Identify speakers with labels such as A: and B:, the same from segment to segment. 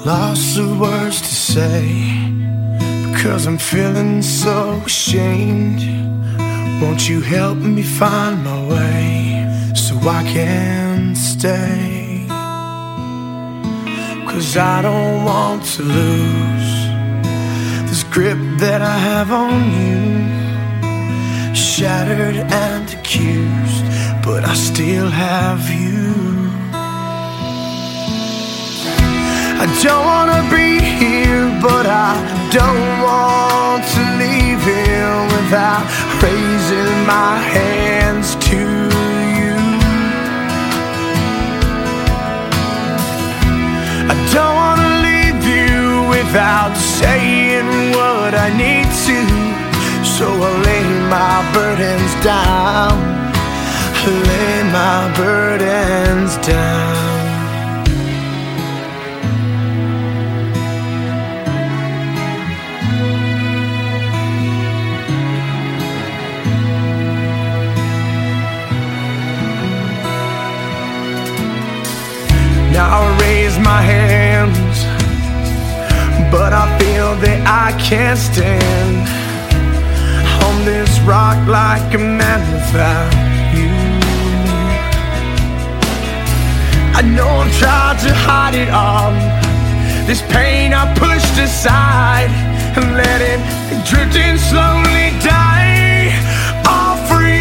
A: Lost of words to say, because I'm feeling so ashamed. Won't you help me find my way so I can stay? 'Cause I don't want to lose this grip that I have on you. Shattered and accused, but I still have you. I don't wanna be here, but I don't want to leave here without raising my hands to you. I don't wanna leave you without saying what I need to. So I lay my burdens down, lay my burdens down. Now I raise my hands, but I feel that I can't stand on this rock like a man without you. I know I've tried to hide it all, this pain I pushed aside and let it drift and slowly die, all for you.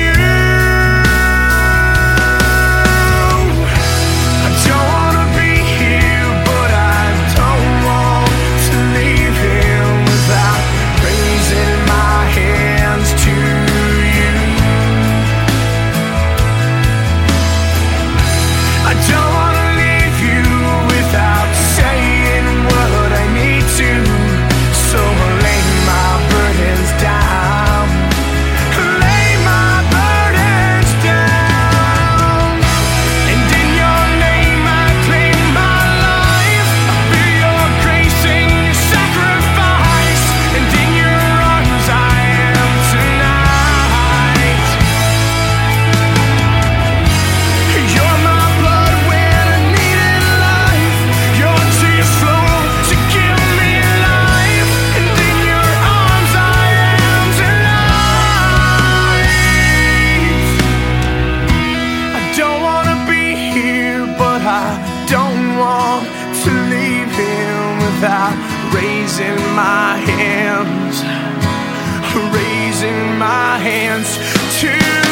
A: To leave him without raising my hands, raising my hands to